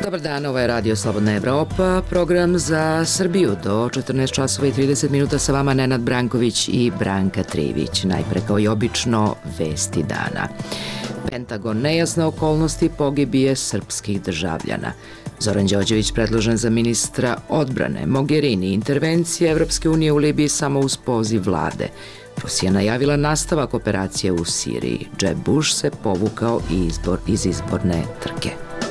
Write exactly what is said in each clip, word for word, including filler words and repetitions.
Dobar dan, ovo je Radio Slobodna Evropa, program za Srbiju do četrnaest časova i trideset minuta sa vama Nenad Branković i Branka Trivić. Najpre kao i obično vesti dana. Pentagon, nejasne okolnosti pogibije srpskih državljana. Zoran Đorđević predložen za ministra odbrane. Mogherini, intervencija Evropske unije u Libiji samo uz poziv vlade. Rusija najavila nastavak operacije u Siriji. Jeb Bush se povukao izbor, iz izborne trke.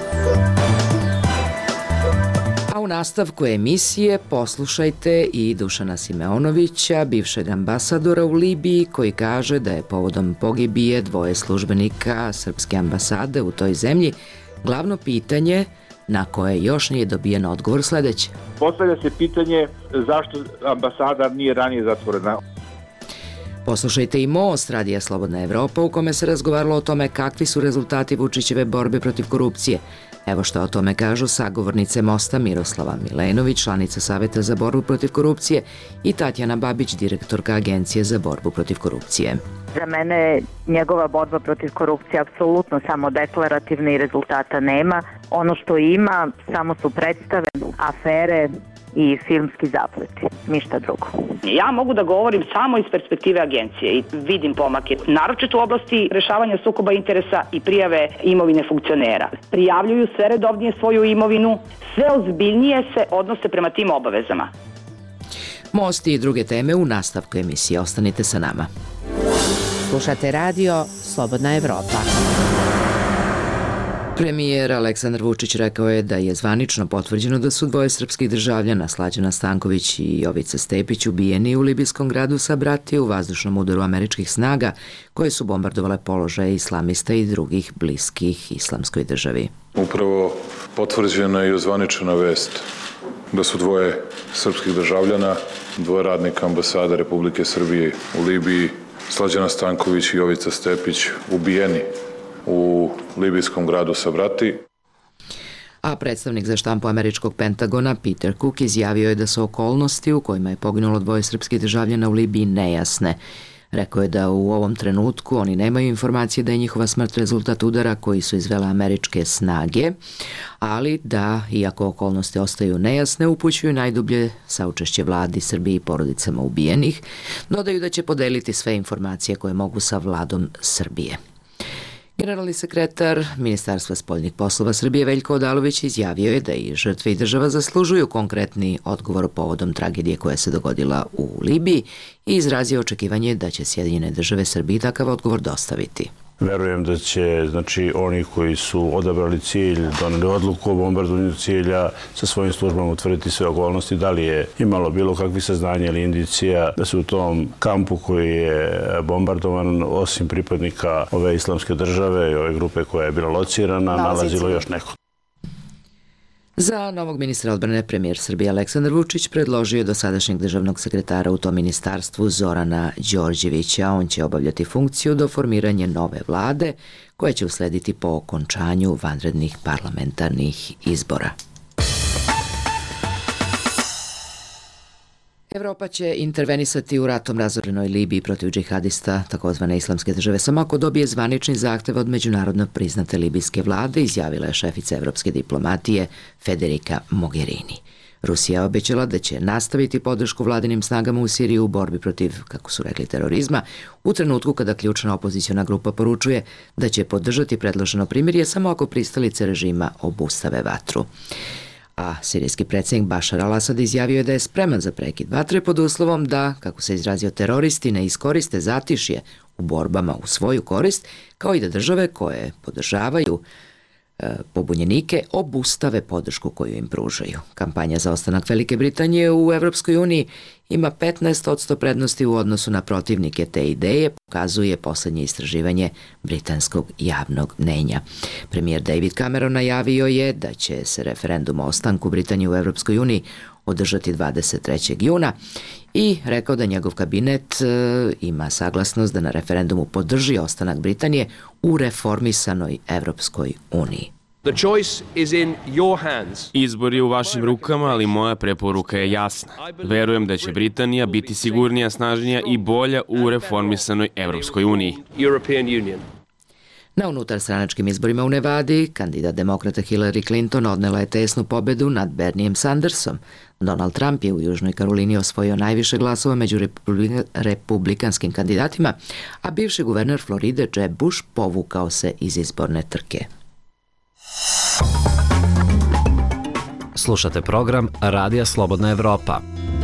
A u nastavku emisije poslušajte i Dušana Simeonovića, bivšeg ambasadora u Libiji, koji kaže da je povodom pogibije dvoje službenika srpske ambasade u toj zemlji glavno pitanje na koje još nije dobijen odgovor sledeće. Postavlja se pitanje zašto ambasada nije ranije zatvorena. Poslušajte i Most, Radija Slobodna Evropa, u kome se razgovaralo o tome kakvi su rezultati Vučićeve borbe protiv korupcije. Evo što o tome kažu sagovornice Mosta Miroslava Milenović, članica Saveta za borbu protiv korupcije, i Tatjana Babić, direktorka Agencije za borbu protiv korupcije. Za mene njegova borba protiv korupcije apsolutno samo deklarativna i rezultata nema. Ono što ima samo su predstave, afere i filmski zapleti, ništa drugo. Ja mogu da govorim samo iz perspektive agencije i vidim pomake, naročito u oblasti rešavanja sukoba interesa i prijave imovine funkcionera. Prijavljuju sve redovnije svoju imovinu, sve ozbiljnije se odnose prema tim obavezama. Most i druge teme u nastavku emisije. Ostanite sa nama. Slušate radio Slobodna Evropa. Premijer Aleksandar Vučić rekao je da je zvanično potvrđeno da su dvoje srpskih državljana, Slađana Stanković i Jovica Stepić, ubijeni u libijskom gradu Sabrati u vazdušnom udaru američkih snaga koje su bombardovale položaje islamista i drugih bliskih islamskoj državi. Upravo potvrđena i ozvaničena vest da su dvoje srpskih državljana, dvoje radnika ambasade Republike Srbije u Libiji, Slađana Stanković i Jovica Stepić, ubijeni u libijskom gradu Sabrati. A predstavnik za štampu američkog Pentagona Peter Cook izjavio je da su okolnosti u kojima je poginulo dvoje srpskih državljana u Libiji nejasne. Rekao je da u ovom trenutku oni nemaju informacije da je njihova smrt rezultat udara koji su izvele američke snage, ali da, iako okolnosti ostaju nejasne, upućuju najdublje saučešće vladi Srbije i porodicama ubijenih. Dodaju da će podeliti sve informacije koje mogu sa vladom Srbije. Generalni sekretar Ministarstva spoljnih poslova Srbije Veljko Odalović izjavio je da i žrtve i država zaslužuju konkretni odgovor povodom tragedije koja se dogodila u Libiji i izrazio očekivanje da će Sjedinjene države Srbiji takav odgovor dostaviti. Verujem da će, znači, oni koji su odabrali cilj, doneli odluku o bombardovanju cilja, sa svojim službama utvrditi sve okolnosti, da li je imalo bilo kakvih saznanja ili indicija da se u tom kampu koji je bombardovan, osim pripadnika ove islamske države i ove grupe koja je bila locirana, nalazilo još neko. Za novog ministra odbrane premijer Srbije Aleksandar Vučić predložio dosadašnjeg državnog sekretara u tom ministarstvu Zorana Đorđevića. On će obavljati funkciju do formiranja nove vlade koja će uslediti po okončanju vanrednih parlamentarnih izbora. Evropa će intervenisati u ratom razorenoj Libiji protiv džihadista takozvane islamske države samo ako dobije zvanični zahtev od međunarodno priznate libijske vlade, izjavila je šefica evropske diplomatije Federica Mogherini. Rusija je obećala da će nastaviti podršku vladinim snagama u Siriji u borbi protiv, kako su rekli, terorizma, u trenutku kada ključna opoziciona grupa poručuje da će podržati predloženo primirje samo ako pristalice režima obustave vatru. A sirijski predsjednik Bašar al-Asad izjavio je da je spreman za prekid vatre pod uslovom da, kako se izrazio, teroristi ne iskoriste zatišje u borbama u svoju korist, kao i da države koje podržavaju e, pobunjenike obustave podršku koju im pružaju. Kampanja za ostanak Velike Britanije u Evropskoj uniji ima petnaest posto prednosti u odnosu na protivnike te ideje, pokazuje poslednje istraživanje britanskog javnog mnenja. Premijer David Cameron najavio je da će se referendum o ostanku Britanije u Evropskoj uniji održati dvadeset trećeg juna i rekao da njegov kabinet e, ima saglasnost da na referendumu podrži ostanak Britanije u reformisanoj Evropskoj uniji. Izbor je u vašim rukama, ali moja preporuka je jasna. Verujem da će Britanija biti sigurnija, snažnija i bolja u reformisanoj Evropskoj uniji. Na unutarstranačkim izborima u Nevadi, kandidat demokrata Hillary Clinton odnela je tesnu pobedu nad Bernijem Sandersom. Donald Trump je u Južnoj Karolini osvojio najviše glasova među republikanskim kandidatima, a bivši guverner Floride Jeb Bush povukao se iz izborne trke. Slušate program Radija Slobodna Evropa.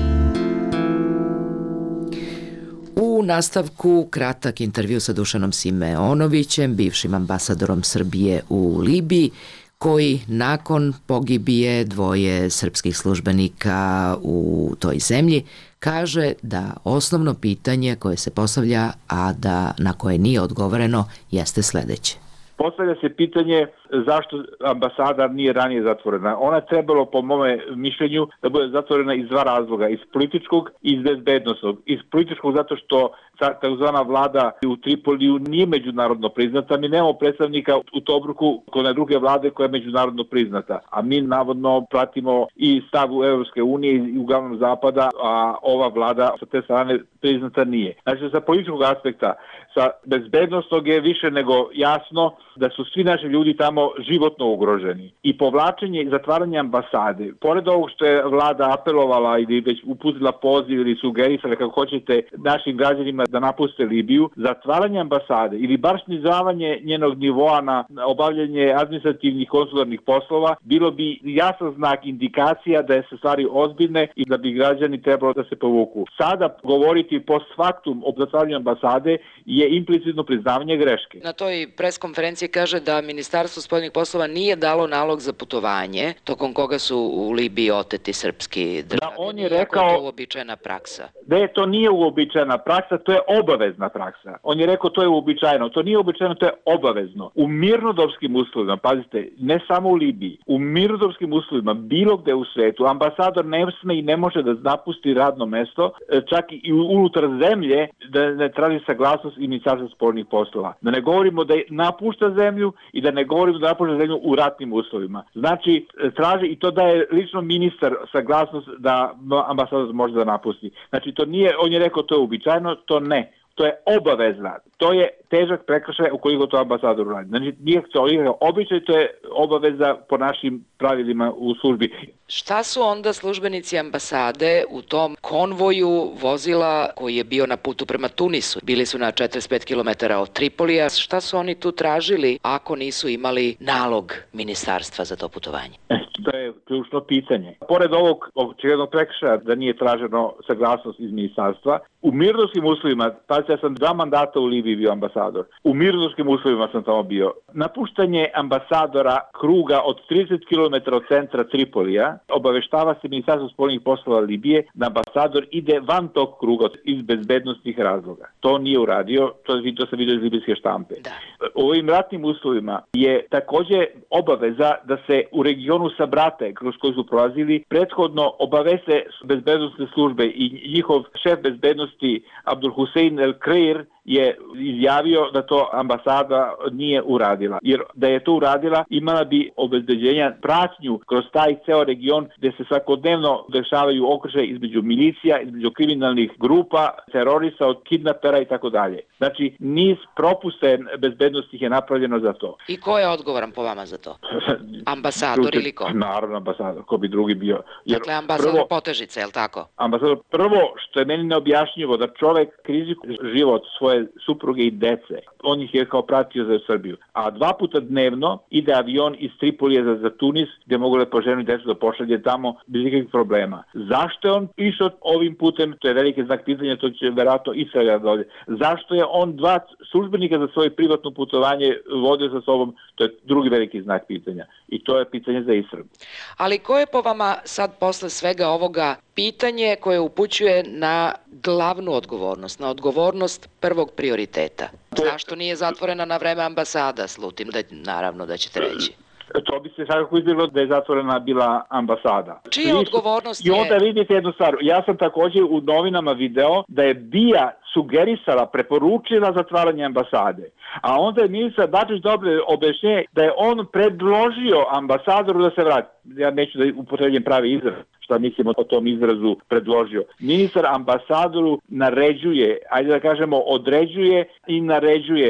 U nastavku kratak intervju sa Dušanom Simeonovićem, bivšim ambasadorom Srbije u Libiji, koji nakon pogibije dvoje srpskih službenika u toj zemlji kaže da osnovno pitanje koje se postavlja, a da na koje nije odgovoreno, jeste sledeće. Postavlja se pitanje zašto ambasada nije ranije zatvorena. Ona je trebalo, po mome mišljenju, da bude zatvorena iz dva razloga, iz političkog i iz bezbednostnog. Iz političkog zato što takozvana vlada u Tripoliju nije međunarodno priznata. Mi nemamo predstavnika u Tobruku kod druge vlade koja je međunarodno priznata. A mi navodno pratimo i stavu Evropske unije i uglavnom Zapada, a ova vlada sa te strane priznata nije. Znači, sa političkog aspekta, sa bezbednostnog je više nego jasno da su svi naši ljudi tamo životno ugroženi. I povlačenje i zatvaranje ambasade, pored ovog što je vlada apelovala ili već uputila poziv ili sugerisala, kako hoćete, našim građanima da napuste Libiju, zatvaranje ambasade ili bar snizavanje njenog nivoa na obavljanje administrativnih konsularnih poslova bilo bi jasan znak, indikacija da je se stvari ozbiljne i da bi građani trebalo da se povuku. Sada govoriti post factum o zatvaranju ambasade je implicitno priznavanje greške. Na toj preskonferenciji kaže da Ministarstvo spoljnih poslova nije dalo nalog za putovanje, tokom koga su u Libiji oteti srpski državljani. Da, on je rekao, je to uobičajena praksa. Da, to nije uobičajena praksa, to je obavezna praksa. On je rekao to je uobičajeno, to nije uobičajeno, to je obavezno. U mirnodopskim uslovima, pazite, ne samo u Libiji, u mirnodopskim uslovima, bilo gde u svetu, ambasador ne sme i ne može da napusti radno mesto, čak i unutar zemlje, da ne traži saglasnost i Ministarstva spoljnih poslova. Da ne govorimo da napušta zemlju i da ne govorimo da napušta zemlju u ratnim uslovima. Znači, traži i to da je lično ministar saglasnost da ambasador može da napusti. Znači, to nije, on je rekao to je uobičajeno, to ne. To je obavezna. To je težak prekršaj ukoliko to ambasador radi. Znači, nije to običaj, to je obaveza po našim pravilima u službi. Šta su onda službenici ambasade u tom konvoju vozila koji je bio na putu prema Tunisu? Bili su na četrdeset pet kilometara od Tripolija. Šta su oni tu tražili ako nisu imali nalog ministarstva za to putovanje? To je ključno pitanje. Pored ovog očiglednog prekršaja da nije traženo saglasnost iz ministarstva, u mirnodopskim uslovima, pa ja sam dva mandata u Libiji bio ambasador, u mirnodopskim uslovima sam tamo bio. Napuštanje ambasadora kruga od trideset kilometara od centra Tripolija, obaveštava se Ministarstvo spoljnih poslova Libije da ambasador ide van tog kruga iz bezbednostnih razloga. To nije uradio, to, to se vidio iz libijske štampe. Da. U ovim ratnim uslovima je takođe obaveza da se u regionu sabrate kroz koji su prolazili prethodno obaveste bezbednostne službe i njihov šef bezbednosti Abdul Hussein El Kreir je izjavio da to ambasada nije uradila. Jer da je to uradila, imala bi obezbeđenja pratnju kroz taj ceo region gde se svakodnevno dešavaju okršaje između milicija, između kriminalnih grupa, terorista, od kidnapera i tako dalje. Znači, niz propuste bezbednosti je napravljeno za to. I ko je odgovoran po vama za to? Ambasador ili ko? Naravno ambasador, ko bi drugi bio. Jer dakle, ambasador prvo, Potežice, je li tako? Ambasador, prvo što je meni neobjašnjivo da čovek rizikuje život svoje supruge i dece. On ih je kao pratio za Srbiju. A dva puta dnevno ide avion iz Tripolija za, za Tunis, gde mogu lepo ženu i decu da pošalje tamo bez nikakvih problema. Zašto je on išao ovim putem? To je veliki znak pitanja, to će verovatno Israel dođe. Zašto je on dva službenika za svoje privatno putovanje vodio sa sobom? To je drugi veliki znak pitanja. I to je pitanje za Israel. Ali ko je po vama sad posle svega ovoga pitanje koje upućuje na glavnu odgovornost, na odgovornost prvog prioriteta? Zašto nije zatvorena na vreme ambasada? Slutim da naravno da ćete reći. To bi se svakako izbjeglo da je zatvorena bila ambasada. Čija odgovornost je? I onda vidite jednu stvar. Ja sam također u novinama video da je B I A sugerisala, preporučila zatvaranje ambasade. A onda je ministar Dačić dobio objašnjenje da je on predložio ambasadoru da se vrati. Ja neću da upotrebljem pravi izraz, šta mislim o tom izrazu predložio. Ministar ambasadoru naređuje, ajde da kažemo određuje i naređuje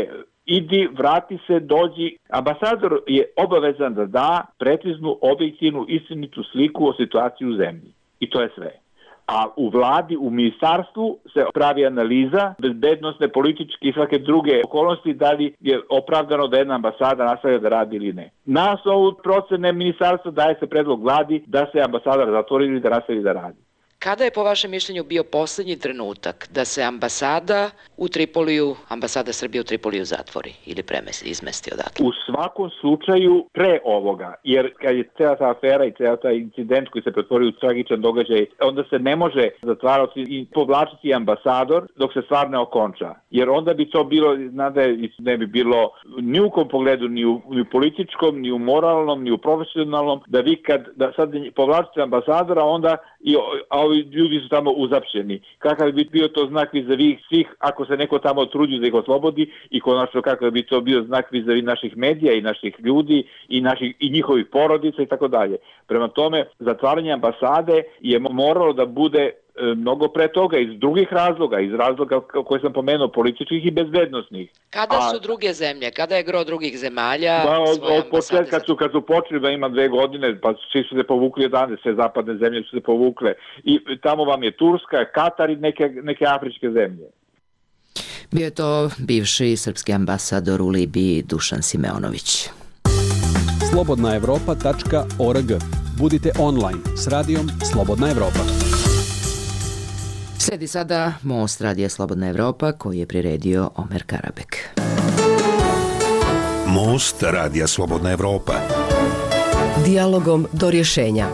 idi, vrati se, dođi. Ambasador je obavezan da da preciznu, objektivnu, istinitu sliku o situaciji u zemlji. I to je sve. A u vladi, u ministarstvu se pravi analiza bezbednosne, političke i svake druge okolnosti, da li je opravdano da jedna ambasada nastavlja da radi ili ne. Na osnovu procene ministarstva daje se predlog vladi da se ambasador zatvori ili da nastavi da radi. Kada je po vašem mišljenju bio poslednji trenutak da se ambasada u Tripoliju, ambasada Srbije u Tripoliju zatvori ili premesti, izmesti odatle? U svakom slučaju pre ovoga, jer kad je cijela ta afera i cijela taj incident koji se pretvorio u tragičan događaj, onda se ne može zatvarati i povlačiti ambasador dok se stvar ne okonča. Jer onda bi to bilo, znate, ne bi bilo ni u kom pogledu, ni u, ni u političkom, ni u moralnom, ni u profesionalnom, da vi kad da sad povlačite ambasadora, onda i a ovi ljudi su tamo uzapšeni. Kakav bi bio to znak vis-a-vis svih, ako se neko tamo truđi da ih oslobodi, i konačno kakav bi to bio znak vis-a-vis naših medija i naših ljudi i, naših, i njihovih porodica i tako dalje. Prema tome, zatvaranje ambasade je moralo da bude mnogo pre toga iz drugih razloga, iz razloga koje sam pomenuo, političkih i bezbednosnih. Kada su A, druge zemlje? Kada je gro drugih zemalja ba, od, svoje od ambasade? Kad su, kad su počeli da ima dve godine, pa svi su se povukli odande, sve zapadne zemlje su se povukle. I tamo vam je Turska, Katar i neke, neke afričke zemlje. Bio je to bivši srpski ambasador u Libiji Dušan Simeonović. slobodna evropa tačka org. Budite online s radijom Slobodna Evropa. Sledi sada Most Radija Slobodna Evropa koji je priredio Omer Karabek. Most Radija Slobodna Evropa. Dijalogom do rješenja.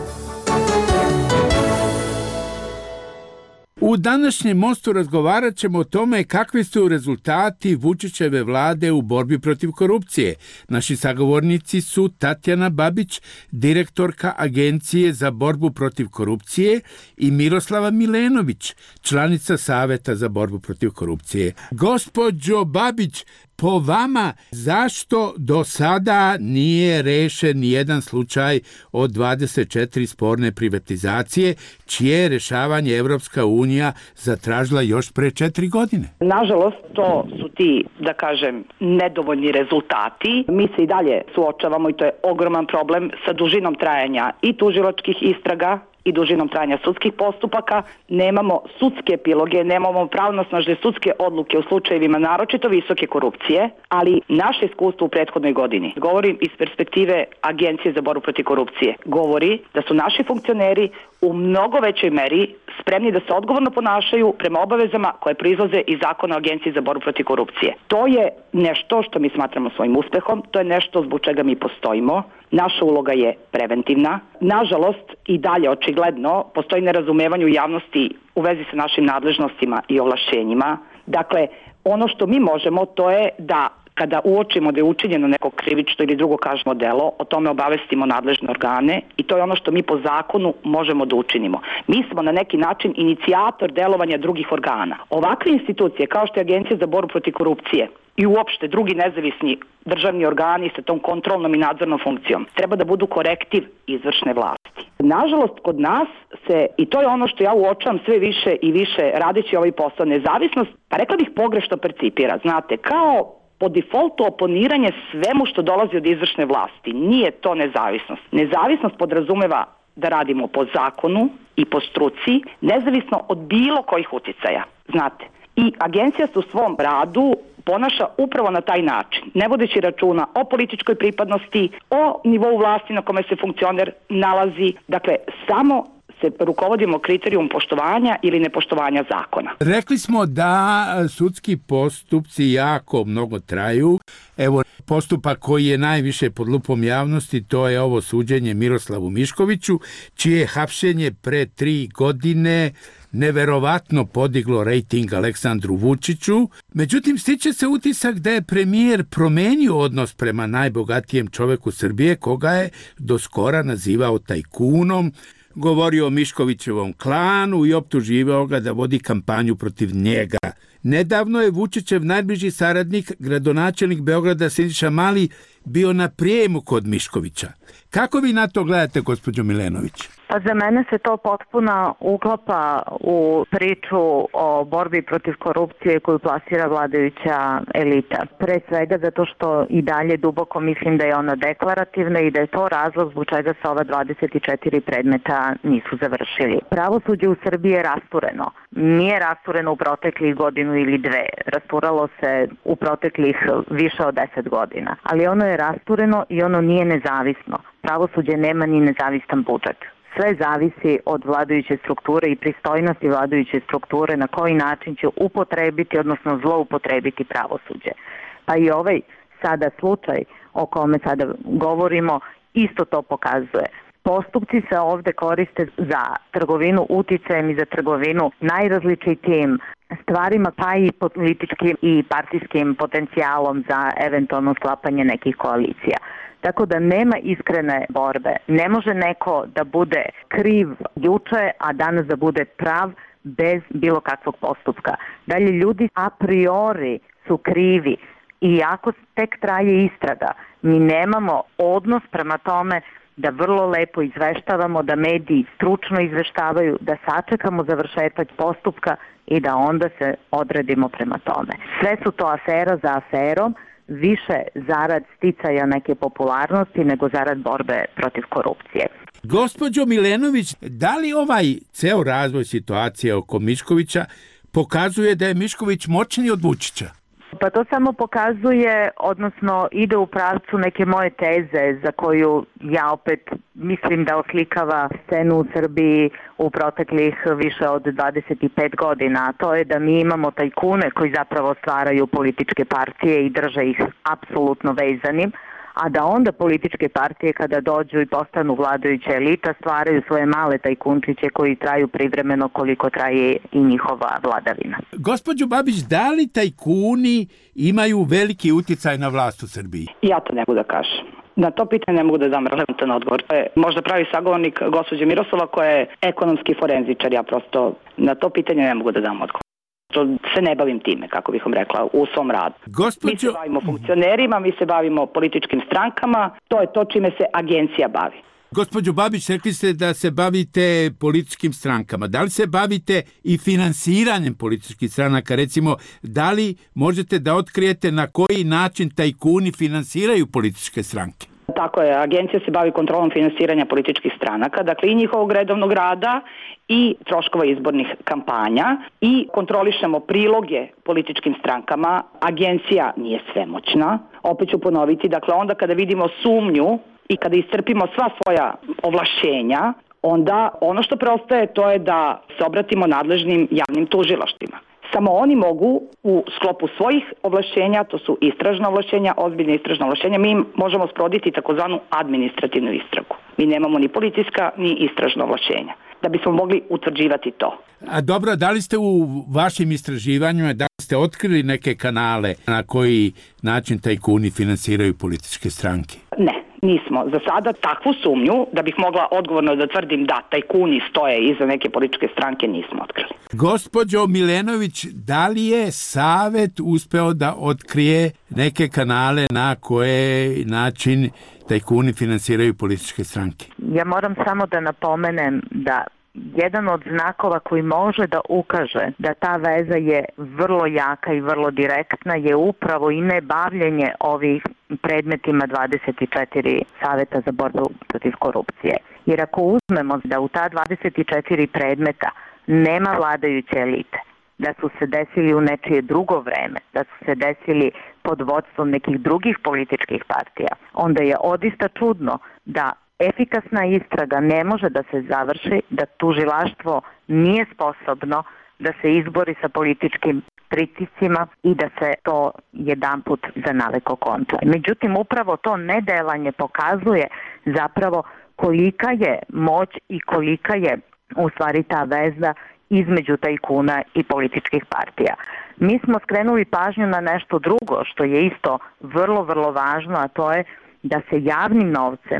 U današnjem Mostu razgovarat ćemo o tome kakvi su rezultati Vučićeve vlade u borbi protiv korupcije. Naši sagovornici su Tatjana Babić, direktorka Agencije za borbu protiv korupcije, i Miroslava Milenović, članica Saveta za borbu protiv korupcije. Gospođo Babić, po vama, zašto do sada nije rešen nijedan slučaj od dvadeset četiri sporne privatizacije, čije rešavanje Evropska unija zatražila još pre četiri godine? Nažalost, to su ti, da kažem, nedovoljni rezultati. Mi se i dalje suočavamo, i to je ogroman problem, sa dužinom trajanja i tužilačkih istraga i dužinom trajanja sudskih postupaka. Nemamo sudske epiloge, nemamo pravnosnažne sudske odluke u slučajevima naročito visoke korupcije, ali naše iskustvo u prethodnoj godini, govorim iz perspektive Agencije za borbu protiv korupcije, govori da su naši funkcioneri u mnogo većoj meri spremni da se odgovorno ponašaju prema obavezama koje proizlaze iz Zakona o Agenciji za borbu protiv korupcije. To je nešto što mi smatramo svojim uspehom, to je nešto zbog čega mi postojimo. Naša uloga je preventivna. Nažalost, i dalje očigledno postoji nerazumevanje u javnosti u vezi sa našim nadležnostima i ovlašćenjima. Dakle, ono što mi možemo, to je da kada uočimo da je učinjeno neko krivično ili drugo kažemo delo, o tome obavestimo nadležne organe, i to je ono što mi po zakonu možemo da učinimo. Mi smo na neki način inicijator delovanja drugih organa. Ovakve institucije kao što je Agencija za borbu protiv korupcije i uopšte drugi nezavisni državni organi sa tom kontrolnom i nadzornom funkcijom treba da budu korektiv izvršne vlasti. Nažalost, kod nas se, i to je ono što ja uočavam sve više i više radeći ovaj posao, nezavisnost, pa rekla bih pogrešno percipira, znate, kao po defaultu oponiranje svemu što dolazi od izvršne vlasti. Nije to nezavisnost. Nezavisnost podrazumeva da radimo po zakonu i po struci, nezavisno od bilo kojih uticaja, znate. I agencija se u svom radu ponaša upravo na taj način, ne vodeći računa o političkoj pripadnosti, o nivou vlasti na kome se funkcioner nalazi, dakle, samo se rukovodimo kriterijum poštovanja ili nepoštovanja zakona. Rekli smo da sudski postupci jako mnogo traju. Evo, postupak koji je najviše pod lupom javnosti, to je ovo suđenje Miroslavu Miškoviću, čije hapšenje pre tri godine neverovatno podiglo rejting Aleksandru Vučiću. Međutim, stiče se utisak da je premijer promenio odnos prema najbogatijem čoveku Srbije, koga je do skora nazivao tajkunom, govorio o Miškovićevom klanu i optuživao ga da vodi kampanju protiv njega. Nedavno je Vučićev najbliži saradnik, gradonačelnik Beograda Siniša Mali, bio na prijemu kod Miškovića. Kako vi na to gledate, gospođo Milenović? Pa za mene se to potpuno uklapa u priču o borbi protiv korupcije koju plasira vladajuća elita. Pre svega zato što i dalje duboko mislim da je ona deklarativna i da je to razlog zbog čega se ova dvadeset četiri predmeta nisu završili. Pravosuđe u Srbiji je rastureno. Nije rastureno u proteklih godinu ili dve. Rasturalo se u proteklih više od deset godina. Ali ono je rastureno i ono nije nezavisno. Pravosuđe nema ni nezavistan budžet. Sve zavisi od vladajuće strukture i pristojnosti vladajuće strukture na koji način će upotrebiti, odnosno zloupotrebiti pravosuđe. Pa i ovaj sada slučaj o kome sada govorimo isto to pokazuje. Postupci se ovde koriste za trgovinu uticajem i za trgovinu najrazličitijim stvarima, pa i političkim i partijskim potencijalom za eventualno sklapanje nekih koalicija. Tako da nema iskrene borbe. Ne može neko da bude kriv juče, a danas da bude prav bez bilo kakvog postupka. Dalje, ljudi a priori su krivi i ako tek traje istraga, mi nemamo odnos prema tome da vrlo lepo izveštavamo, da mediji stručno izveštavaju, da sačekamo završetak postupka i da onda se odredimo prema tome. Sve su to afera za aferom, više zarad sticaja neke popularnosti nego zarad borbe protiv korupcije. Gospođo Milenović, da li ovaj ceo razvoj situacije oko Miškovića pokazuje da je Mišković moćniji od Vučića? Pa to samo pokazuje, odnosno ide u pravcu neke moje teze za koju ja opet mislim da oslikava scenu u Srbiji u proteklih više od dvadeset pet godina. A to je da mi imamo tajkune koji zapravo stvaraju političke partije i drže ih apsolutno vezanim, a da onda političke partije kada dođu i postanu vladajuća elita stvaraju svoje male tajkunčiće koji traju privremeno koliko traje i njihova vladavina. Gospođo Babić, da li tajkuni imaju veliki uticaj na vlast u Srbiji? Ja to ne mogu da kažem. Na to pitanje ne mogu da dam relevantan odgovor. To je možda pravi sagovornik gospođe Miroslava koja je ekonomski forenzičar. Ja prosto na to pitanje ne mogu da dam odgovor. To se ne bavim time, kako bih vam rekla, u svom radu. Gospođo... Mi se bavimo funkcionerima, mi se bavimo političkim strankama, to je to čime se agencija bavi. Gospođo Babić, rekli ste da se bavite političkim strankama. Da li se bavite i finansiranjem političkih stranaka? Recimo, da li možete da otkrijete na koji način tajkuni finansiraju političke stranke? Tako je, agencija se bavi kontrolom finansiranja političkih stranaka, dakle i njihovog redovnog rada i troškova izbornih kampanja i kontrolišemo priloge političkim strankama. Agencija nije svemoćna, opet ću ponoviti, dakle onda kada vidimo sumnju i kada iscrpimo sva svoja ovlašćenja, onda ono što preostaje to je da se obratimo nadležnim javnim tužilaštvima. Samo oni mogu u sklopu svojih ovlašćenja, to su istražna ovlašćenja, ozbiljne istražna ovlašćenja, mi možemo sprovoditi takozvanu administrativnu istragu. Mi nemamo ni policijska ni istražna ovlašćenja da bismo mogli utvrđivati to. A dobro, da li ste u vašim istraživanjima, da li ste otkrili neke kanale na koji način tajkuni finansiraju političke stranke? Ne. Nismo. Za sada takvu sumnju, da bih mogla odgovorno da tvrdim da tajkuni stoje iza neke političke stranke, nismo otkrili. Gospođo Milenović, da li je Savet uspeo da otkrije neke kanale na koje način tajkuni finansiraju političke stranke? Ja moram samo da napomenem da jedan od znakova koji može da ukaže da ta veza je vrlo jaka i vrlo direktna je upravo i nebavljenje ovih predmetima dvadeset četiri Saveta za borbu protiv korupcije. Jer ako uzmemo da u ta dvadeset četiri predmeta nema vladajuće elite, da su se desili u nečije drugo vreme, da su se desili pod vodstvom nekih drugih političkih partija, onda je odista čudno da efikasna istraga ne može da se završi, da tužilaštvo nije sposobno da se izbori sa političkim pritiscima i da se to jedanput za navek okonča. Međutim, upravo to nedelanje pokazuje zapravo kolika je moć i kolika je u stvari ta veza između tajkuna i političkih partija. Mi smo skrenuli pažnju na nešto drugo što je isto vrlo, vrlo važno, a to je da se javnim novcem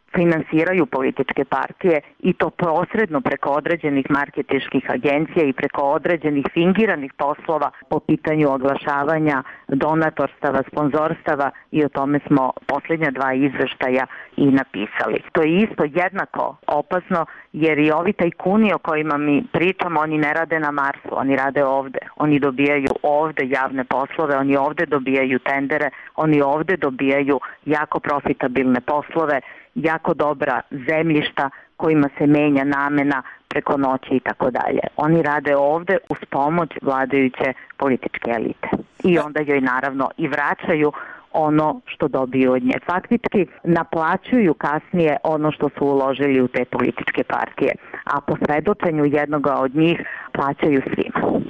finansiraju političke partije i to posredno preko određenih marketinških agencija i preko određenih fingiranih poslova po pitanju oglašavanja, donatorstava, sponzorstava i o tome smo posljednja dva izveštaja i napisali. To je isto jednako opasno jer i ovi tajkuni o kojima mi pričamo, oni ne rade na Marsu, oni rade ovde. Oni dobijaju ovde javne poslove, oni ovde dobijaju tendere, oni ovde dobijaju jako profitabilne poslove, jako dobra zemljišta kojima se menja namena preko noći i tako dalje. Oni rade ovde uz pomoć vladajuće političke elite. I onda joj naravno i vraćaju ono što dobiju od nje. Faktički naplaćuju kasnije ono što su uložili u te političke partije, a po svedočenju jednoga od njih plaćaju svima.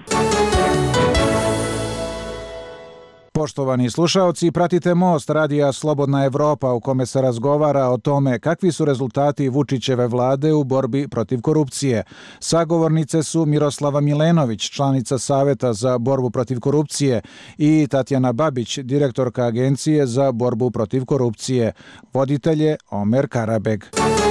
Poštovani slušaoci, pratite Most radija Slobodna Evropa u kome se razgovara o tome kakvi su rezultati Vučićeve vlade u borbi protiv korupcije. Sagovornice su Miroslava Milenović, članica Saveta za borbu protiv korupcije, i Tatjana Babić, direktorka Agencije za borbu protiv korupcije. Voditelj je Omer Karabeg.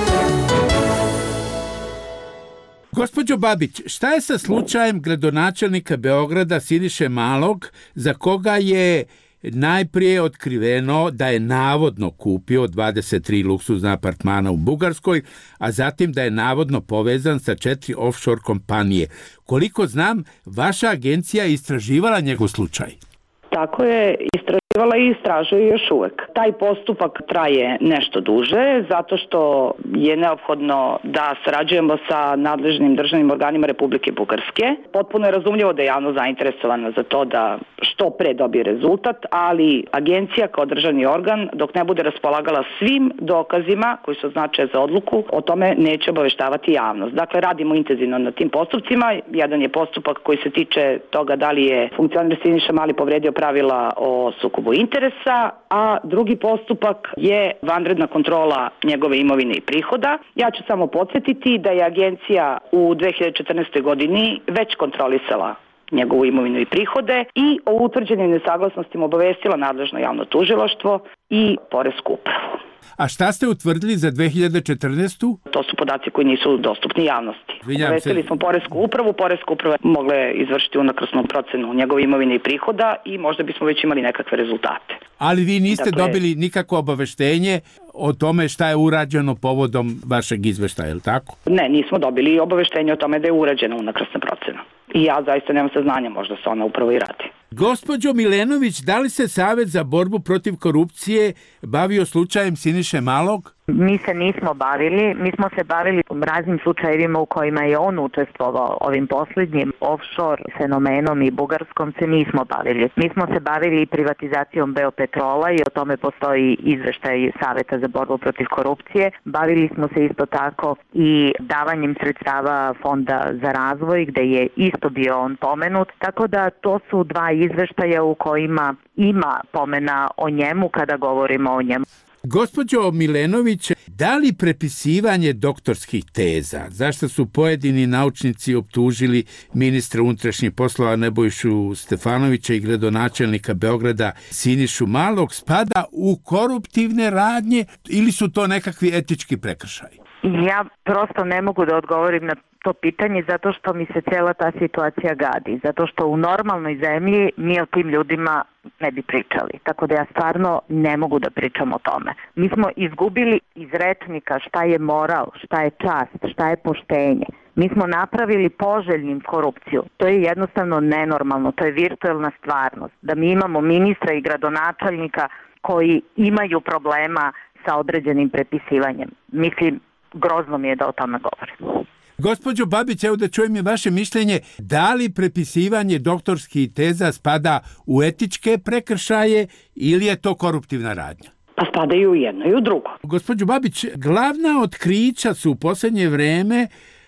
Gospođo Babić, šta je sa slučajem gradonačelnika Beograda Siniše Malog, za koga je najprije otkriveno da je navodno kupio dvadeset tri luksuzna apartmana u Bugarskoj, a zatim da je navodno povezan sa četiri offshore kompanije? Koliko znam, vaša agencija je istraživala njegov slučaj. Tako je, istraživala i istražuje još uvek. Taj postupak traje nešto duže, zato što je neophodno da sarađujemo sa nadležnim državnim organima Republike Bugarske. Potpuno je razumljivo da je javno zainteresovana za to da što pre dobije rezultat, ali agencija kao državni organ, dok ne bude raspolagala svim dokazima koji su značaje za odluku, o tome neće obaveštavati javnost. Dakle, radimo intenzivno na tim postupcima. Jedan je postupak koji se tiče toga da li je funkcioner Siniša Mali povredio pravila o sukobu interesa, a drugi postupak je vanredna kontrola njegove imovine i prihoda. Ja ću samo podsjetiti da je agencija u dve hiljade četrnaestoj. godini već kontrolisala njegovu imovinu i prihode i o utvrđenim nesaglasnostima obavestila nadležno javno tužilaštvo i poresku upravu. A šta ste utvrdili za dve hiljade četrnaestu. To su podaci koji nisu dostupni javnosti. Obavestili smo poresku upravu, poreska uprava mogla je izvršiti unakrsnu procenu njegove imovine i prihoda i možda bismo već imali nekakve rezultate. Ali vi niste dakle, dobili nikakvo obaveštenje o tome šta je urađeno povodom vašeg izveštaja, je li tako? Ne, nismo dobili obaveštenje o tome da je urađena unakrsna procena. I ja zaista nemam saznanja, možda se ona upravo i radi. Gospođo Milenović, da li se Savet za borbu protiv korupcije bavio slučajem Siniše Malog? Mi se nismo bavili, mi smo se bavili raznim slučajevima u kojima je on učestvovao. Ovim posljednjim offshore fenomenom i Bugarskom se nismo bavili. Mi smo se bavili privatizacijom Beopetrola i o tome postoji izveštaj Saveta za borbu protiv korupcije. Bavili smo se isto tako i davanjem sredstava Fonda za razvoj gde je isto bio on pomenut. Tako da to su dva izveštaja u kojima ima pomena o njemu kada govorimo o njemu. Gospođo Milenović, da li prepisivanje doktorskih teza, zašto su pojedini naučnici optužili ministra unutrašnjih poslova Nebojšu Stefanovića i gradonačelnika Beograda Sinišu Malog, spada u koruptivne radnje ili su to nekakvi etički prekršaji? Ja prosto ne mogu da odgovorim na to pitanje zato što mi se cijela ta situacija gadi, zato što u normalnoj zemlji mi o tim ljudima ne bi pričali, tako da ja stvarno ne mogu da pričam o tome. Mi smo izgubili iz rečnika šta je moral, šta je čast, šta je poštenje. Mi smo napravili poželjnim korupciju. To je jednostavno nenormalno, to je virtuelna stvarnost. Da mi imamo ministra i gradonačelnika koji imaju problema sa određenim prepisivanjem. Mislim, grozno mi je da o tome govorim. Gospođo Babić, evo da čujem i vaše mišljenje, da li prepisivanje doktorskih teza spada u etičke prekršaje ili je to koruptivna radnja? Pa spadaju u jedno i u drugo. Gospođo Babić, glavna otkrića su u posljednje vreme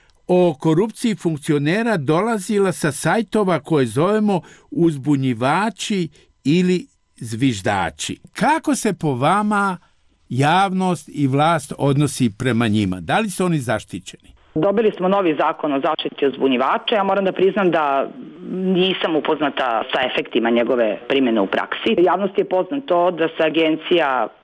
o korupciji funkcionera dolazila sa sajtova koje zovemo uzbunjivači ili zviždači. Kako se po vama javnost i vlast odnosi prema njima? Da li su oni zaštićeni? Dobili smo novi zakon o zaštiti od zbunjivača. Ja moram da priznam da nisam upoznata sa efektima njegove primjene u praksi. Javnosti je poznato da se agencija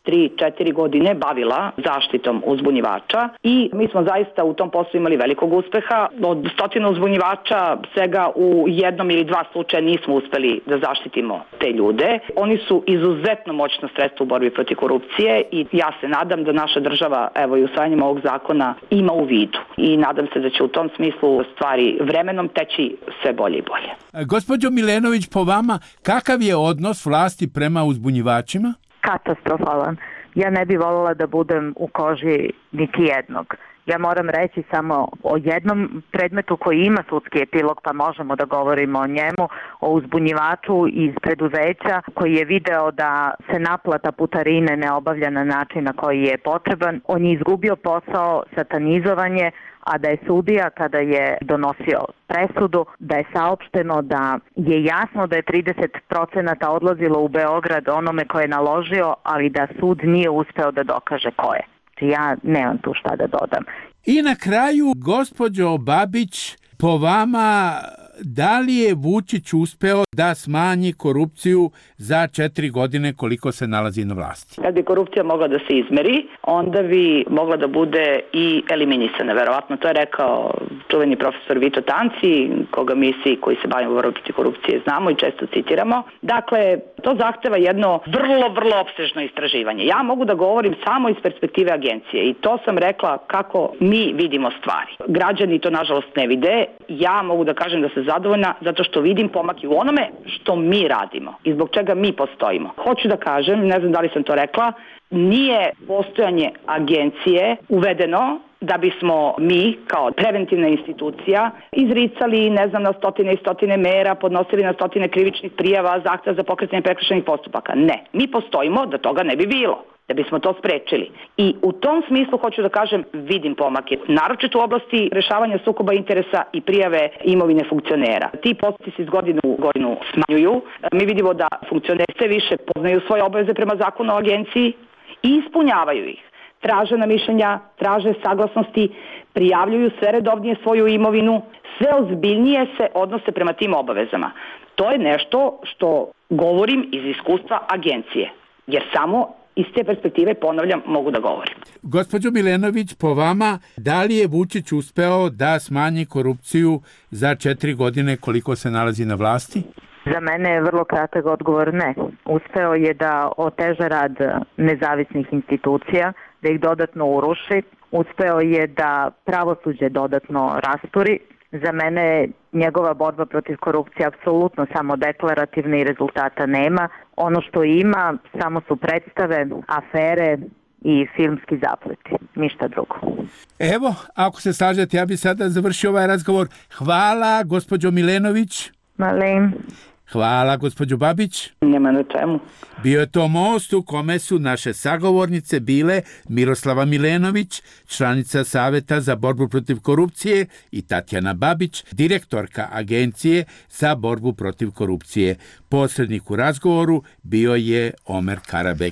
tri četiri godine bavila zaštitom uzbunjivača i mi smo zaista u tom poslu imali velikog uspeha. Od stotina uzbunjivača svega u jednom ili dva slučaja nismo uspeli da zaštitimo te ljude. Oni su izuzetno moćno sredstvo u borbi protiv korupcije i ja se nadam da naša država, evo i usvajanjem ovog zakona, ima u vidu. I nadam se da će u tom smislu stvari vremenom teći sve bolje i bolje. Gospođo Milenović, po vama, kakav je odnos vlasti prema uzbunjivačima? Katastrofalan. Ja ne bi voljela da budem u koži niti jednog. Ja moram reći samo o jednom predmetu koji ima sudski epilog, pa možemo da govorimo o njemu, o uzbunjivaču iz preduzeća koji je video da se naplata putarine ne obavlja na način na koji je potreban. On je izgubio posao, satanizovanje, a da je sudija kada je donosio presudu, da je saopšteno da je jasno da je trideset procenata odlazilo u Beograd onome ko je naložio, ali da sud nije uspeo da dokaže ko je. Ja nemam tu šta da dodam. I na kraju, gospođo Babić, po vama, da li je Vučić uspeo da smanji korupciju za četiri godine koliko se nalazi na vlasti? Kad bi korupcija mogla da se izmeri, onda bi mogla da bude i eliminisana. Verovatno to je rekao čuveni profesor Vito Tanci, koga mi svi koji se bavimo borbom protiv korupcije znamo i često citiramo. Dakle, to zahteva jedno vrlo, vrlo opsežno istraživanje. Ja mogu da govorim samo iz perspektive agencije i to sam rekla kako mi vidimo stvari. Građani to nažalost ne vide. Ja mogu da kažem da se zadovoljna zato što vidim pomak i u onome što mi radimo i zbog čega mi postojimo. Hoću da kažem, ne znam da li sam to rekla, nije postojanje agencije uvedeno da bismo mi kao preventivna institucija izricali, ne znam, na stotine i stotine mera, podnosili na stotine krivičnih prijava, zahteva za pokretanje prekršajnih postupaka. Ne, mi postojimo da toga ne bi bilo, da bismo to sprečili. I u tom smislu hoću da kažem, vidim pomake, naročito u oblasti rešavanja sukoba interesa i prijave imovine funkcionera. Ti postupci se iz godine u godinu smanjuju. Mi vidimo da funkcioneri sve više poznaju svoje obaveze prema zakonu o agenciji i ispunjavaju ih. Traže na mišljenja, traže saglasnosti, prijavljuju sve redovnije svoju imovinu, sve ozbiljnije se odnose prema tim obavezama. To je nešto što govorim iz iskustva agencije, jer samo iz te perspektive, ponavljam, mogu da govorim. Gospođo Milenović, po vama, da li je Vučić uspeo da smanji korupciju za četiri godine koliko se nalazi na vlasti? Za mene je vrlo kratak odgovor ne. Uspeo je da oteža rad nezavisnih institucija, da ih dodatno uruši. Uspeo je da pravosuđe dodatno rasturi. Za mene njegova borba protiv korupcije apsolutno samo deklarativna i rezultata nema. Ono što ima samo su predstave, afere i filmski zapleti. Ništa drugo. Evo, ako se slažete, ja bih sada završio ovaj razgovor. Hvala, gospođo Milenović. Malim. Hvala, gospođo Babić. Nema na čemu. Bio je to most u kome su naše sagovornice bile Miroslava Milenović, članica Saveta za borbu protiv korupcije, i Tatjana Babić, direktorka Agencije za borbu protiv korupcije. Posrednik u razgovoru bio je Omer Karabek.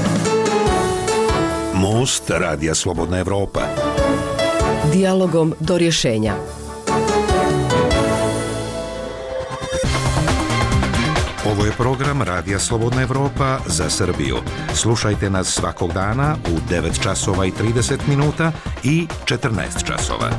Most Radija Slobodna Evropa. Dijalogom do rješenja. Ovo je program Radija Slobodna Evropa za Srbiju. Slušajte nas svakog dana u devet časova i trideset minuta i četrnaest časova.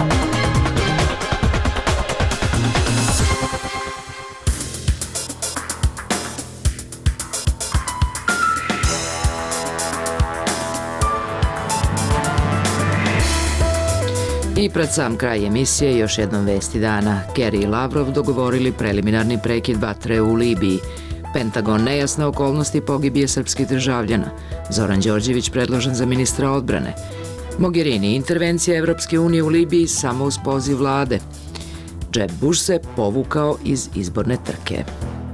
I pred sam kraj emisije još jednom vesti dana. Kerry i Lavrov dogovorili preliminarni prekid vatre u Libiji. Pentagon nejasne okolnosti pogibije srpskih državljana. Zoran Đorđević predložen za ministra odbrane. Mogherini, intervencija Evropske unije u Libiji samo uz poziv vlade. Jeb Bush se povukao iz izborne trke.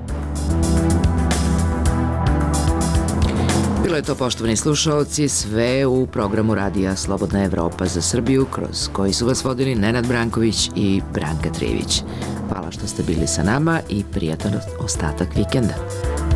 Bilo je to, poštovani slušaoci, sve u programu Radija Slobodna Evropa za Srbiju, kroz koji su vas vodili Nenad Branković i Branka Trivić. Hvala što ste bili sa nama i prijatan ostatak vikenda.